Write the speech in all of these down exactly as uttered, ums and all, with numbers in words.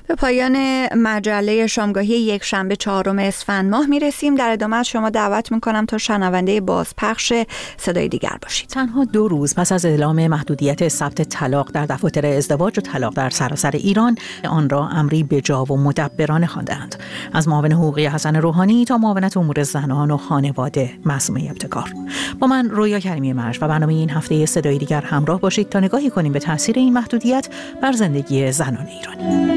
به پایان مجله شامگاهی یک شنبه چهارم اسفند ماه میرسیم. در ادامه از شما دعوت میکنم تا شنونده بازپخش صدای دیگر باشید. تنها دو روز پس از اعلام محدودیت ثبت طلاق در دفاتر ازدواج و طلاق در سراسر ایران، آن را امری بجا و مدبرانه خواندند. از معاون حقوقی حسن روحانی تا معاونت امور زنان و خانواده معصومه ابتکار. با من رویا کریمی مرج و برنامه این هفته صدای دیگر همراه باشید تا نگاهی کنیم به تاثیر این محدودیت بر زندگی زنان ایرانی.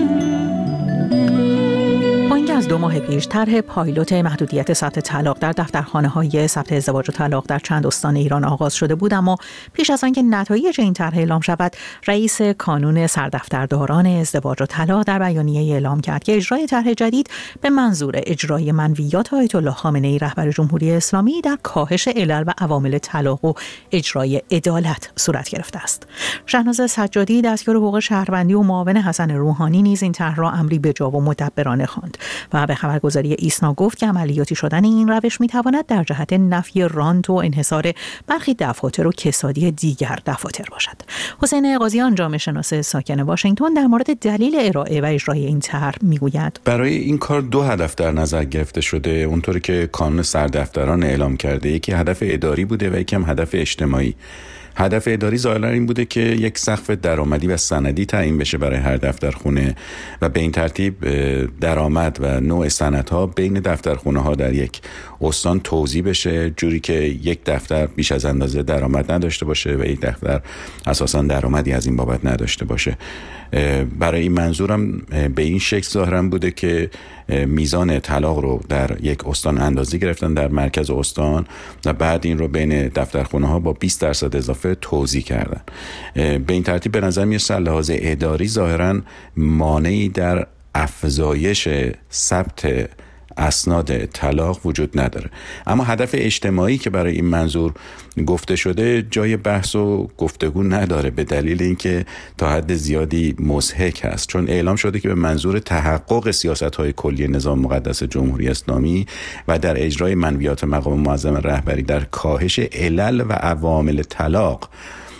با اینکه از دو ماه پیش طرح پایلوت محدودیت ثبت طلاق در دفترخانه‌های ثبت ازدواج و طلاق در چند استان ایران آغاز شده بود، اما پیش از آنکه نتایج این طرح اعلام شود، رئیس کانون سردفترداران ازدواج و طلاق در بیانیه اعلام کرد که اجرای طرح جدید به منظور اجرای منویات آیت الله خامنه‌ای رهبر جمهوری اسلامی در کاهش علل و عوامل طلاق و اجرای عدالت صورت گرفته است. شهناز سجادی دستیار حقوق شهروندی و معاون حسن روحانی نیز این طرح را امری بجا و مدبرانه خواند و به خبرگزاری ایسنا گفت که عملیاتی شدن این روش میتواند در جهت نفی رانت و انحصار برخی دفاتر و کسادی دیگر دفاتر باشد. حسین قاضیان جامعه شناس ساکن واشنگتن در مورد دلیل ارائه و اجرای این طرح میگوید: برای این کار دو هدف در نظر گرفته شده، اونطوری که کانون سردفتران اعلام کرده. یکی هدف اداری بوده و یکی هم هدف اجتماعی. هدف اداری ظاهرا این بوده که یک سقف درآمدی و سندی تعیین بشه برای هر دفترخونه و به این ترتیب درآمد و نوع سندها بین دفترخونه ها در یک استان توزیع بشه، جوری که یک دفتر بیش از اندازه درآمد نداشته باشه و یک دفتر اساسا درآمدی از این بابت نداشته باشه. برای این منظورم به این شکل ظاهرا بوده که میزان طلاق رو در یک استان اندازه گرفتن در مرکز استان و بعد این رو بین دفترخونه ها با بیست درصد اضافه توزیع کردن. به این ترتیب به نظر میاد از لحاظ اداری ظاهرا مانعی در افزایش ثبت اسناد طلاق وجود نداره. اما هدف اجتماعی که برای این منظور گفته شده جای بحث و گفتگو نداره، به دلیل اینکه تا حد زیادی مضحک است، چون اعلام شده که به منظور تحقق سیاست‌های کلی نظام مقدس جمهوری اسلامی و در اجرای منویات مقام معظم رهبری در کاهش علل و عوامل طلاق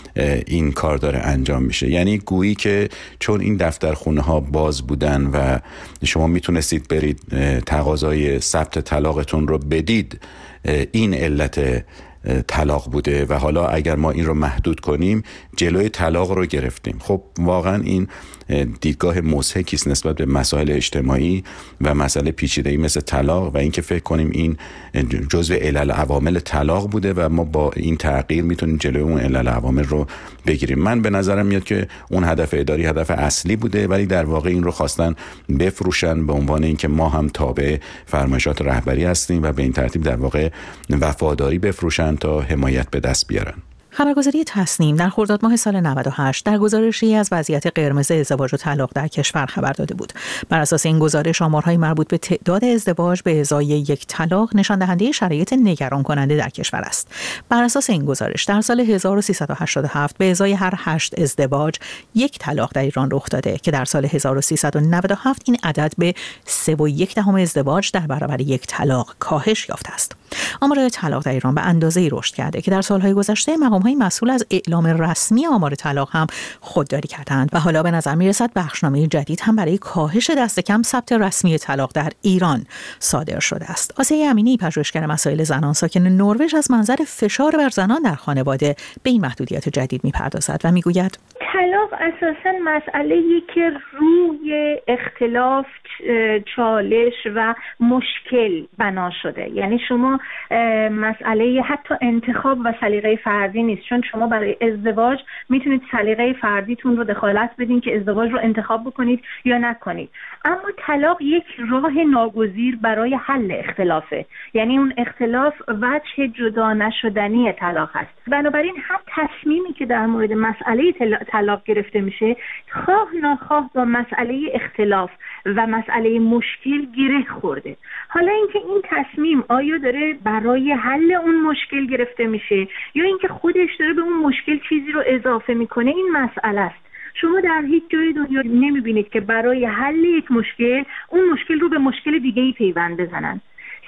این کار داره انجام میشه. یعنی گویی که چون این دفترخونه ها باز بودن و شما میتونستید برید تقاضای ثبت طلاقتون رو بدید، این علت طلاق بوده و حالا اگر ما این رو محدود کنیم جلوی طلاق رو گرفتیم. خب واقعا این دیدگاه مضحکی است نسبت به مسائل اجتماعی و مسئله پیچیده‌ای مثل طلاق و اینکه فکر کنیم این جزء علل عوامل طلاق بوده و ما با این تغییر میتونیم جلوی اون علل عوامل رو بگیریم. من به نظرم میاد که اون هدف اداری هدف اصلی بوده، ولی در واقع این رو خواستن بفروشن به عنوان اینکه ما هم تابع فرمایشات رهبری هستیم و به این ترتیب در واقع وفاداری بفروشن تا حمایت به دست بیارن. خبرگزاری تصنیم در خرداد ماه سال نود و هشت در گزارشی از وضعیت قرمز ازدواج و طلاق در کشور خبر داده بود. بر اساس این گزارش آمارهای مربوط به تعداد ازدواج به ازای یک طلاق نشان دهنده شرایط نگران کننده در کشور است. بر اساس این گزارش در سال هزار و سیصد و هشتاد و هفت به ازای هر هشت ازدواج یک طلاق در ایران رخ داده که در سال هزار و سیصد و نود و هفت این عدد به سه و یک دهم ازدواج در برابر یک طلاق کاهش یافته است. آمار طلاق در ایران به اندازه‌ای رشد کرده که در سالهای گذشته مقام‌های مسئول از اعلام رسمی آمار طلاق هم خودداری کردند و حالا به نظر می‌رسد بخشنامه جدید هم برای کاهش دست کم ثبت رسمی طلاق در ایران صادر شده است. آسیه امینی، پژوهشگر مسائل زنان ساکن نروژ، از منظر فشار بر زنان در خانواده به این محدودیت جدید می‌پردازد و می‌گوید طلاق اساساً مسئله‌ای که روی اختلاف، چالش و مشکل بنا شده. یعنی شما مسئله حتی انتخاب و سلیقه فردی نیست، چون شما برای ازدواج میتونید سلیقه فردیتون رو دخالت بدین که ازدواج رو انتخاب بکنید یا نکنید. اما طلاق یک راه ناگزیر برای حل اختلافه، یعنی اون اختلاف وجه جدا نشدنی طلاق هست. بنابراین هر تصمیمی که در مورد مسئله طلاق گرفته میشه خواه ناخواه با مسئله اختلاف و مسئله مشکل گره خورده. حالا اینکه این تصمیم آیا داره برای حل اون مشکل گرفته میشه یا اینکه خودش داره به اون مشکل چیزی رو اضافه میکنه، این مسئله است. شما در هیچ جای دنیا نمیبینید که برای حل یک مشکل اون مشکل رو به مشکل دیگه‌ای پیوند بزنن.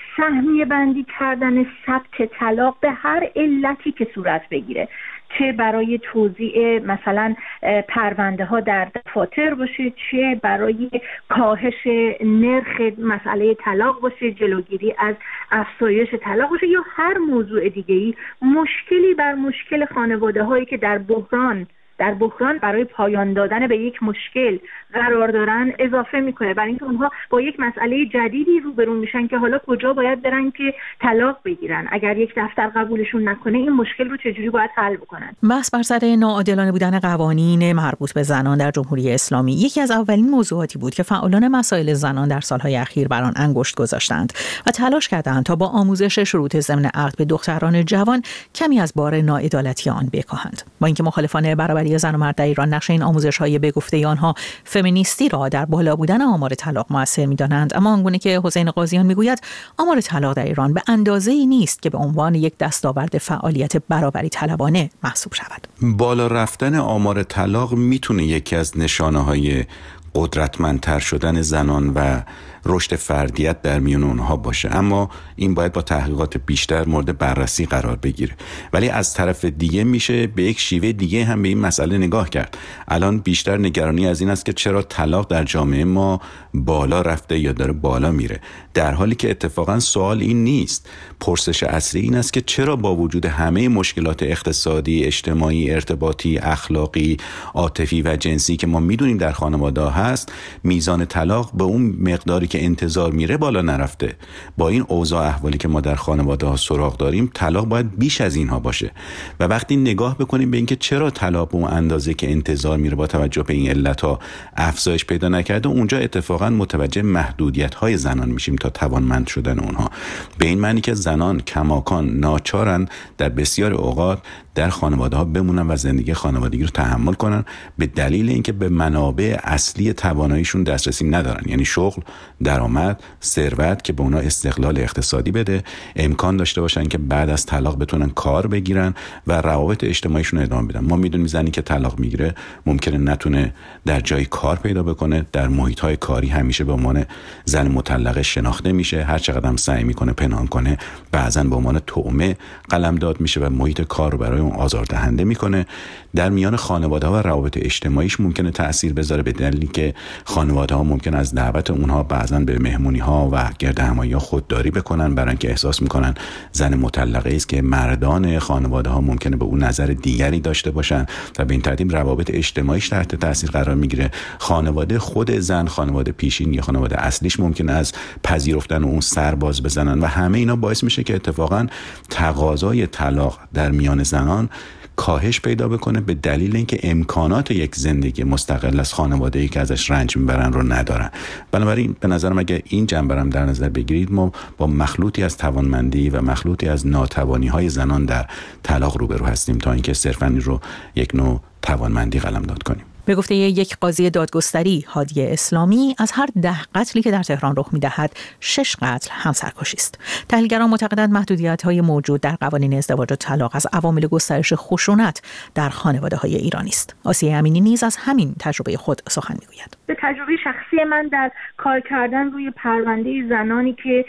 سهمیه بندی کردن ثبت طلاق به هر علتی که صورت بگیره، چه برای توزیع مثلا پرونده ها در دفاتر باشه، چه برای کاهش نرخ مسئله طلاق باشه، جلوگیری از افزایش طلاق باشه، یا هر موضوع دیگه‌ای، مشکلی بر مشکل خانواده هایی که در بحران در بحران برای پایان دادن به یک مشکل قرار دارن اضافه میکنه، برای اینکه اونها با یک مسئله جدیدی روبرو میشن که حالا کجا باید برن که طلاق بگیرن. اگر یک دفتر قبولشون نکنه این مشکل رو چجوری باید حل بکنن. بحث بر سر ناعادلانه بودن قوانین مربوط به زنان در جمهوری اسلامی یکی از اولین موضوعاتی بود که فعالان مسائل زنان در سالهای اخیر بر آن انگشت گذاشتند و تلاش کردند تا با آموزش شروط ضمن عقد به دختران جوان کمی از بار ناعدالتی آن بکاهند. با اینکه مخالفان برابری زن و مرد در ایران نقش این آموزش‌های به گفته آنها فمینیستی را در بالا بودن آمار طلاق مؤثر می‌دانند، اما آنگونه که حسین قاضیان می‌گوید آمار طلاق در ایران به اندازه‌ای نیست که به عنوان یک دستاورد فعالیت برابری طلبانه محسوب شود. بالا رفتن آمار طلاق میتونه یکی از نشانه‌های قدرتمندتر شدن زنان و رشد فردیت در میان اونها باشه، اما این باید با تحقیقات بیشتر مورد بررسی قرار بگیره. ولی از طرف دیگه میشه به یک شیوه دیگه هم به این مسئله نگاه کرد. الان بیشتر نگرانی از این است که چرا طلاق در جامعه ما بالا رفته یا داره بالا میره، در حالی که اتفاقا سوال این نیست. پرسش اصلی این است که چرا با وجود همه مشکلات اقتصادی، اجتماعی، ارتباطی، اخلاقی، عاطفی و جنسی که ما میدونیم در خانواده هست، میزان طلاق به اون مقداری که انتظار میره بالا نرفته. با این اوضاع احوالی که ما در خانواده ها سراغ داریم، طلاق باید بیش از اینها باشه. و وقتی نگاه بکنیم به اینکه چرا طلاق به اون اندازه که انتظار میره با توجه به این علت‌ها افزایش پیدا نکرده، اونجا اتفاقا متوجه محدودیت‌های زنان میشیم تا توانمند شدن اونها. به این معنی که زنان کماکان ناچارن در بسیار اوقات در خانواده ها بمونن و زندگی خانوادگی رو تحمل کنن، به دلیل اینکه به منابع اصلی تواناییشون دسترسی ندارن، یعنی شغل، درآمد، ثروت که به اونا استقلال اقتصادی بده، امکان داشته باشن که بعد از طلاق بتونن کار بگیرن و روابط اجتماعیشون ادامه بدن. ما میدونیم زنی که طلاق میگیره ممکنه نتونه در جای کار پیدا بکنه، در محیط‌های کاری همیشه به عنوان زن مطلقه شناخته میشه، هر چقدر هم سعی میکنه پنهان کنه بعضن به عنوان طعمه قلمداد میشه و محیط کار رو برای اون آزاردهنده میکنه. در میان خانواده‌ها و روابط اجتماعیش ممکنه تأثیر بذاره، به دلیلی که خانواده‌ها ممکن از دعوت اونها بعضن به مهمونی‌ها و گردهمایی‌ها خودداری بکنن، برای اینکه احساس میکنن زن مطلقه است که مردان خانواده‌ها ممکنه به اون نظر دیگری داشته باشن و به این ترتیب روابط اجتماعیش تحت تاثیر قرار میگیره. خانواده خود زن، خانواده پیشین یا خانواده اصلیش ممکنه از پذیرفتن اون سر باز بزنن و همه اینا باعث میشه که اتفاقاً تقاضای طلاق در میان زنان کاهش پیدا بکنه، به دلیل اینکه امکانات یک زندگی مستقل از خانواده‌ای که ازش رنج میبرن رو ندارن. بنابراین به نظرم اگه این جنبه رو در نظر بگیرید، ما با مخلوطی از توانمندی و مخلوطی از ناتوانی‌های زنان در طلاق روبرو هستیم تا اینکه صرفاً این رو یک نوع توانمندی قلمداد کنیم. به گفته یک قاضی دادگستری هادی اسلامی، از هر ده قتلی که در تهران رخ می‌دهد، شش قتل همسرکشی است. تحلیلگران معتقدند محدودیت‌های موجود در قوانین ازدواج و طلاق از عوامل گسترش خشونت در خانواده‌های ایرانی است. آسیه امینی نیز از همین تجربه خود سخن می‌گوید. به تجربه شخصی من در کار کردن روی پرونده زنانی که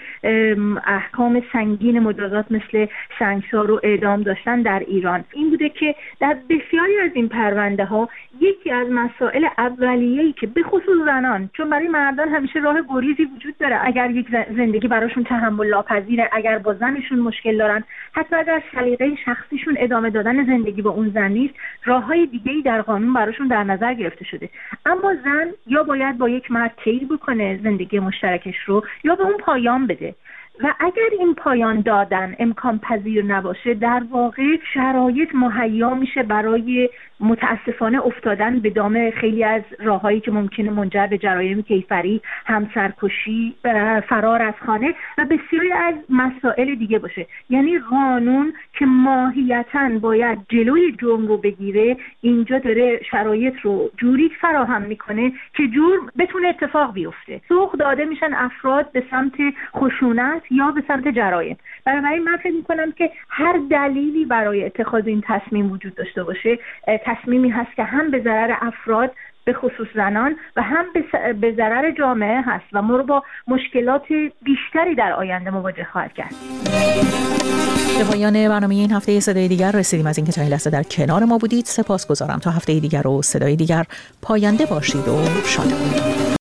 احکام سنگین مجازات مثل سنگسار و اعدام داشتن در ایران، این بوده که در بسیاری از این پرونده‌ها یکی از مسائل اولیه‌ای که به خصوص زنان، چون برای مردان همیشه راه گریزی وجود داره، اگر یک زندگی براشون تحمل ناپذیره، اگر با زنشون مشکل دارن، حتی اگر سلیقه شخصیشون ادامه دادن زندگی با اون زن نیست، راههای دیگه‌ای در قانون براشون در نظر گرفته شده. اما زن یا باید با یک مرد طی بکنه زندگی مشترکش رو، یا به اون پایان بده. و اگر این پایان دادن امکان پذیر نباشه، در واقع شرایط مهیا میشه برای متاسفانه افتادن به دام خیلی از راههایی که ممکنه منجر به جرایم کیفری، همسرکشی، فرار از خانه و بسیاری از مسائل دیگه باشه. یعنی قانون که ماهیتاً باید جلوی جرم رو بگیره، اینجا داره شرایط رو جوری فراهم میکنه که جرم بتونه اتفاق بیفته. سوق داده میشن افراد به سمت خشونت یا به سمت جرایم. بنابراین من فکر میکنم که هر دلیلی برای اتخاذ این تصمیم وجود داشته باشه، تصمیمی هست که هم به ضرر افراد به خصوص زنان و هم به ضرر جامعه هست و ما رو با مشکلات بیشتری در آینده مواجه خواهد کرد. به پایان برنامه این هفته صدای دیگر رسیدیم. از اینکه تا این لحظه در کنار ما بودید سپاسگزارم. تا هفته دیگر و صدای دیگر پاینده باشید و شاد باشید.